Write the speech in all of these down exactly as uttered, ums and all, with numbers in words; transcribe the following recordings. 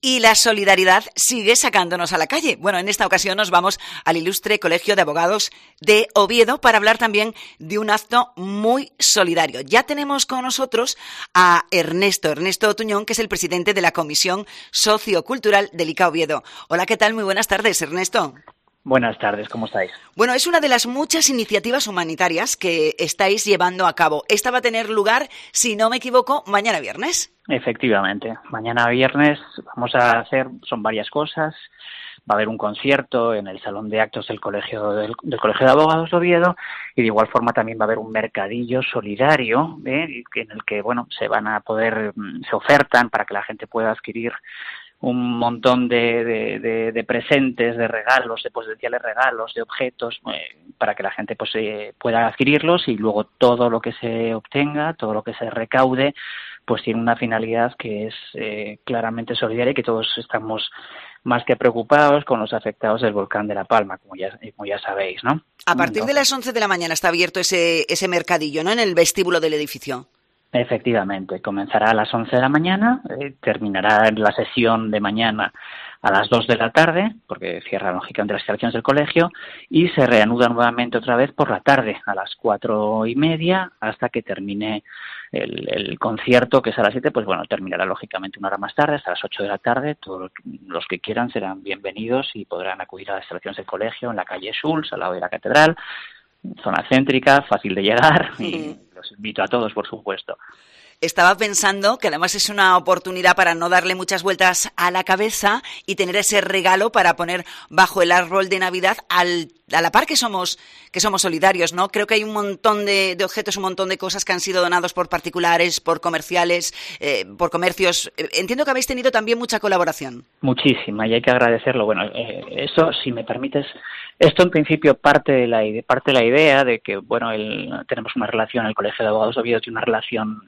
Y la solidaridad sigue sacándonos a la calle. Bueno, en esta ocasión nos vamos al ilustre Colegio de Abogados de Oviedo para hablar también de un acto muy solidario. Ya tenemos con nosotros a Ernesto, Ernesto Tuñón, que es el presidente de la Comisión Sociocultural del I C A Oviedo. Hola, ¿qué tal? Muy buenas tardes, Ernesto. Buenas tardes, ¿cómo estáis? Bueno, es una de las muchas iniciativas humanitarias que estáis llevando a cabo. Esta va a tener lugar, si no me equivoco, mañana viernes. Efectivamente, mañana viernes vamos a hacer, son varias cosas. Va a haber un concierto en el Salón de Actos del Colegio del, del Colegio de Abogados de Oviedo y de igual forma también va a haber un mercadillo solidario, ¿eh? en el que bueno se van a poder, se ofertan para que la gente pueda adquirir un montón de, de, de, de presentes, de regalos, de potenciales regalos, de objetos, eh, para que la gente pues eh, pueda adquirirlos y luego todo lo que se obtenga, todo lo que se recaude, pues tiene una finalidad que es eh, claramente solidaria y que todos estamos más que preocupados con los afectados del volcán de La Palma, como ya, como ya sabéis, ¿no? A partir Entonces, de las once de la mañana está abierto ese, ese mercadillo, ¿no?, en el vestíbulo del edificio. Efectivamente, comenzará a las once de la mañana, eh, terminará la sesión de mañana a las dos de la tarde, porque cierra lógicamente las instalaciones del colegio, y se reanuda nuevamente otra vez por la tarde, a las cuatro y media, hasta que termine el, el concierto, que es a las siete, pues bueno, terminará lógicamente una hora más tarde, hasta las ocho de la tarde. Todos los que quieran serán bienvenidos y podrán acudir a las instalaciones del colegio en la calle Schulz, al lado de la catedral, zona céntrica, fácil de llegar, y los invito a todos, por supuesto. Estaba pensando que además es una oportunidad para no darle muchas vueltas a la cabeza y tener ese regalo para poner bajo el árbol de Navidad al, a la par que somos que somos solidarios, ¿no? Creo que hay un montón de, de objetos, un montón de cosas que han sido donados por particulares, por comerciales, eh, por comercios. Entiendo que habéis tenido también mucha colaboración. Muchísima, y hay que agradecerlo. Bueno, eh, eso, si me permites, esto en principio parte de la, parte de la idea de que, bueno, el, tenemos una relación, el Colegio de Abogados de Oviedo tiene una relación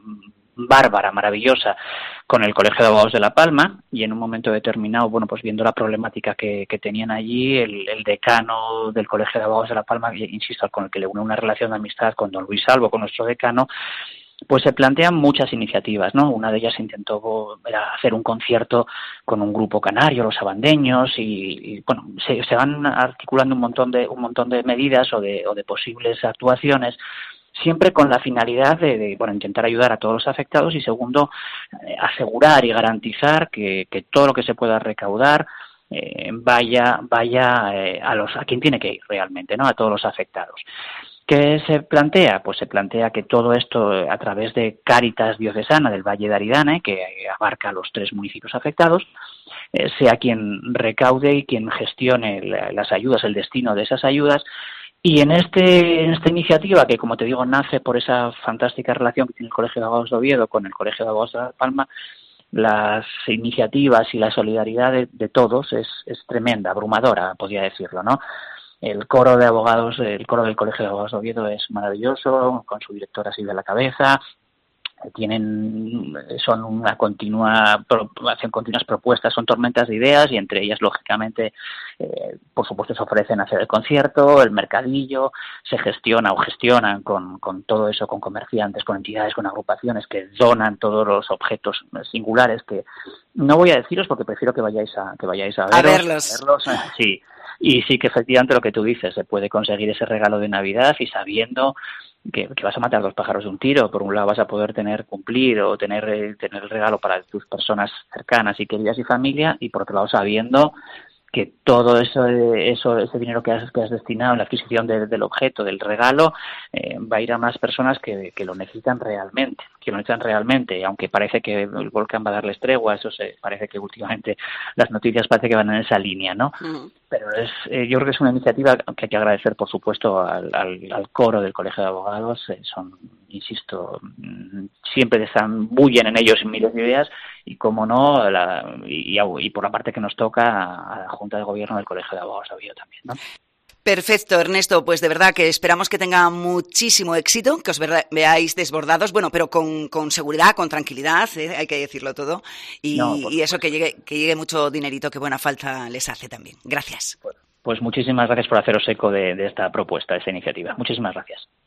bárbara, maravillosa con el Colegio de Abogados de La Palma, y en un momento determinado, bueno, pues viendo la problemática que, que tenían allí, el, el decano del Colegio de Abogados de La Palma, insisto, con el que le une una relación de amistad con don Luis Salvo, con nuestro decano, pues se plantean muchas iniciativas, ¿no? Una de ellas intentó era hacer un concierto con un grupo canario, los abandeños, y, y bueno, se, se van articulando un montón de un montón de medidas o de, o de posibles actuaciones, siempre con la finalidad de, de bueno, intentar ayudar a todos los afectados y, segundo, eh, asegurar y garantizar que, que todo lo que se pueda recaudar eh, vaya vaya eh, a los a quien tiene que ir realmente, ¿no? A todos los afectados. ¿Qué se plantea? Pues se plantea que todo esto, a través de Cáritas Diocesana del Valle de Aridane, que abarca los tres municipios afectados, eh, sea quien recaude y quien gestione la, las ayudas, el destino de esas ayudas. Y en este en esta iniciativa, que como te digo nace por esa fantástica relación que tiene el Colegio de Abogados de Oviedo con el Colegio de Abogados de La Palma, las iniciativas y la solidaridad de, de todos es, es tremenda, abrumadora, podría decirlo, ¿no? El coro de abogados, el coro del Colegio de Abogados de Oviedo es maravilloso, con su director así de la cabeza. Tienen, son una continua, hacen continuas propuestas, son tormentas de ideas, y entre ellas, lógicamente, eh, por supuesto, se ofrecen hacer el concierto, el mercadillo, se gestiona o gestionan con, con todo eso, con comerciantes, con entidades, con agrupaciones que donan todos los objetos singulares que no voy a deciros porque prefiero que vayáis a, que vayáis a, veros, a verlos. A verlos. Sí. Y sí que efectivamente lo que tú dices, se puede conseguir ese regalo de Navidad y sabiendo que, que vas a matar dos pájaros de un tiro. Por un lado vas a poder tener, cumplir o tener, eh, tener el regalo para tus personas cercanas y queridas y familia, y por otro lado sabiendo que todo eso, eso ese dinero que has, que has destinado en la adquisición de, del objeto, del regalo, eh, va a ir a más personas que, que lo necesitan realmente, que lo necesitan realmente, y aunque parece que el volcán va a darles tregua, eso se parece que últimamente las noticias parece que van en esa línea, ¿no? Uh-huh. Pero es, eh, yo creo que es una iniciativa que hay que agradecer, por supuesto, al, al, al coro del Colegio de Abogados. Eh, son, insisto, siempre están, bullen en ellos miles de ideas, y como no, la, y, y por la parte que nos toca a la Junta de Gobierno del Colegio de Abogados de Oviedo también, ¿no? Perfecto, Ernesto, pues de verdad que esperamos que tenga muchísimo éxito, que os veáis desbordados, bueno, pero con, con seguridad, con tranquilidad, ¿eh? Hay que decirlo todo, y, no, y eso, que llegue, que llegue mucho dinerito, que buena falta les hace también. Gracias. Pues, pues muchísimas gracias por haceros eco de, de esta propuesta, de esta iniciativa. Muchísimas gracias.